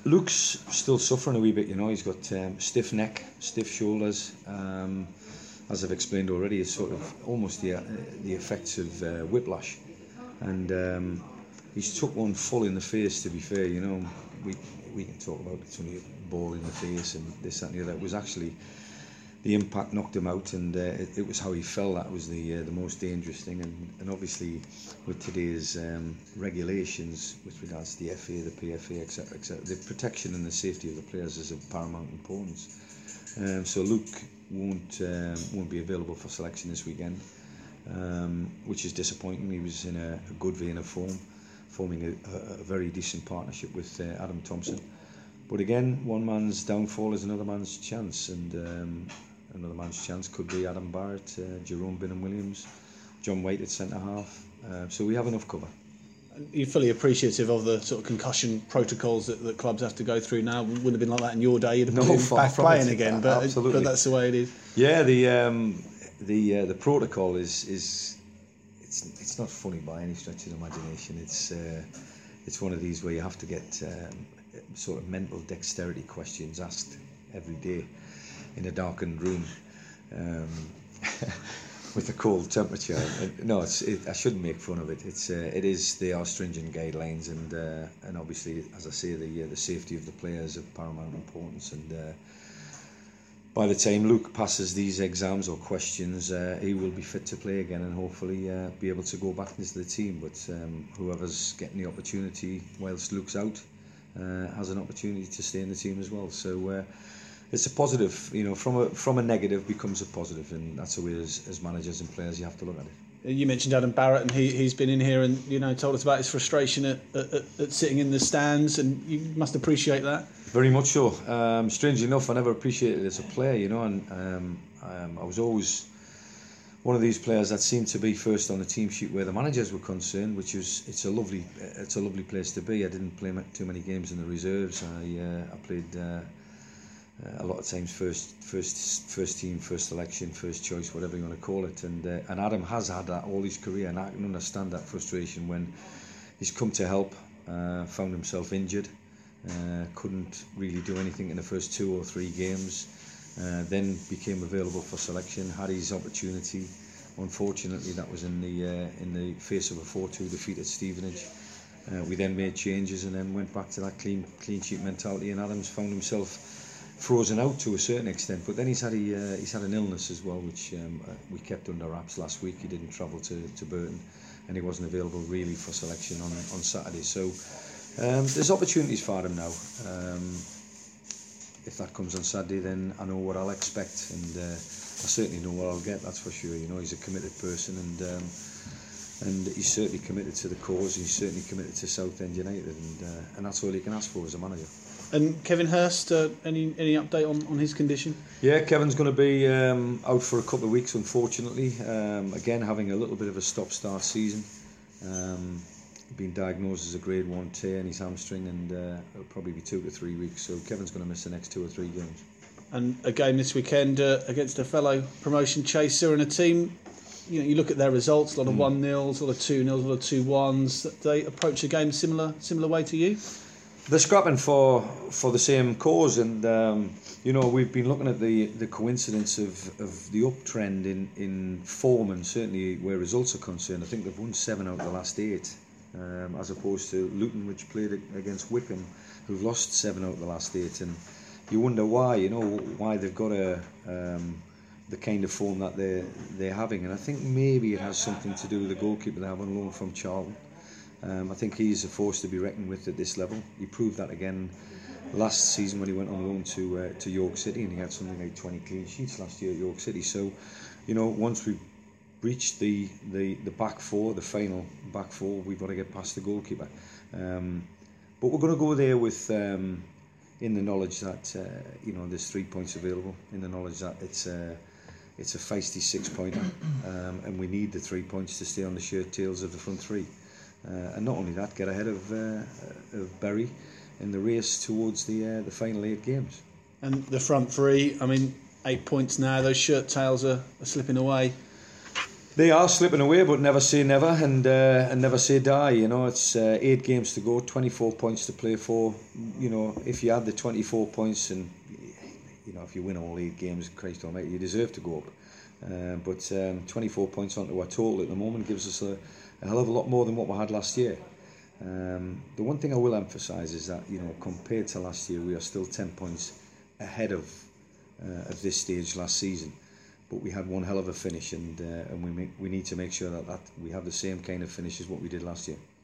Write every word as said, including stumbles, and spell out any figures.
Luke's still suffering a wee bit, you know. He's got um, stiff neck, stiff shoulders. Um, as I've explained already, it's sort of almost the uh, the effects of uh, whiplash. And um, he's took one full in the face, to be fair, you know. We we can talk about it's only a ball in the face and this, that and the other. It was actually, the impact knocked him out, and uh, it, it was how he fell that was the uh, the most dangerous thing. And, and obviously with today's um, regulations with regards to the F A, the P F A, etc, etc, the protection and the safety of the players is of paramount importance. Um, so Luke won't um, won't be available for selection this weekend, um, which is disappointing. He was in a, a good vein of form, forming a, a, a very decent partnership with uh, Adam Thompson. But again, one man's downfall is another man's chance, and um, another man's chance could be Adam Barrett, uh, Jerome Bingham-Williams, John White at centre half. Uh, so we have enough cover. You're fully appreciative of the sort of concussion protocols that, that clubs have to go through now. Wouldn't have been like that in your day. You'd have no, been back playing again, but, absolutely. but that's the way it is. Yeah, the um, the uh, the protocol is is it's it's not funny by any stretch of the imagination. It's uh, it's one of these where you have to get um, sort of mental dexterity questions asked every day in a darkened room. Um, with a cold temperature. No, it's, it, I shouldn't make fun of it. It's uh, it is they are stringent guidelines, and uh, and obviously, as I say, the uh, the safety of the players of paramount importance. And uh, by the time Luke passes these exams or questions, uh, he will be fit to play again, and hopefully uh, be able to go back into the team. But um, whoever's getting the opportunity whilst Luke's out uh, has an opportunity to stay in the team as well. So. Uh, It's a positive, you know, from a from a negative becomes a positive, and that's the way as, as managers and players you have to look at it. You mentioned Adam Barrett, and he, he's been in here and, you know, told us about his frustration at, at, at sitting in the stands, and you must appreciate that. Very much so. Um, strangely enough, I never appreciated it as a player, you know, and um, um, I was always one of these players that seemed to be first on the team sheet where the managers were concerned, which is it's a lovely it's a lovely place to be. I didn't play too many games in the reserves. I uh, I played. Uh, Uh, a lot of times first first first team, first selection, first choice, whatever you want to call it, and uh, and Adam has had that all his career, and I can understand that frustration when he's come to help, uh, found himself injured, uh, couldn't really do anything in the first two or three games, uh, then became available for selection, had his opportunity. Unfortunately, that was in the uh, in the face of a four two defeat at Stevenage. Uh, we then made changes and then went back to that clean clean sheet mentality, and Adams found himself frozen out to a certain extent, but then he's had a, uh, he's had an illness as well, which um, uh, we kept under wraps last week. He didn't travel to, to Burton, and he wasn't available really for selection on on Saturday. So um, there's opportunities for him now. Um, if that comes on Saturday, then I know what I'll expect, and uh, I certainly know what I'll get. That's for sure. You know, he's a committed person, and um, and he's certainly committed to the cause. He's certainly committed to Southend United, and uh, and that's all you can ask for as a manager. And Kevin Hurst, uh, any any update on, on his condition? Yeah, Kevin's going to be um, out for a couple of weeks, unfortunately. Um, again, having a little bit of a stop-start season. Um, been diagnosed as a grade one tear in his hamstring, and uh, it'll probably be two to three weeks. So Kevin's going to miss the next two or three games. And a game this weekend uh, against a fellow promotion chaser and a team. You know, you look at their results, a lot of mm. one nils, a lot of two nils, a lot of two ones. They approach the game similar similar way to you. They're scrapping for for the same cause, and um, you know, we've been looking at the, the coincidence of, of the uptrend in, in form, and certainly where results are concerned. I think they've won seven out of the last eight, um, as opposed to Luton, which played against Wickham, who've lost seven out of the last eight. And you wonder why, you know, why they've got a um, the kind of form that they're they're having. And I think maybe it has something to do with the goalkeeper they have on loan from Charlton. Um, I think he's a force to be reckoned with at this level. He proved that again last season when he went on loan to uh, to York City, and he had something like twenty clean sheets last year at York City. So, you know, once we reached the, the, the back four, the final back four, we've got to get past the goalkeeper. Um, but we're going to go there with um, in the knowledge that uh, you know, there's three points available, in the knowledge that it's a it's a feisty six pointer, um, and we need the three points to stay on the shirt tails of the front three. Uh, and not only that, get ahead of uh, of Bury in the race towards the uh, the final eight games. And the front three, I mean, eight points now. Those shirt tails are, are slipping away. They are slipping away, but never say never, and uh, and never say die. You know, it's uh, eight games to go, twenty-four points to play for. You know, if you add the twenty-four points, and you know, if you win all eight games, Christ Almighty, you deserve to go up. Uh, but um, twenty-four points onto our total at the moment gives us a, a hell of a lot more than what we had last year. Um, the one thing I will emphasise is that, you know, compared to last year, we are still ten points ahead of uh, of this stage last season. But we had one hell of a finish, and uh, and we make, we need to make sure that, that we have the same kind of finish as what we did last year.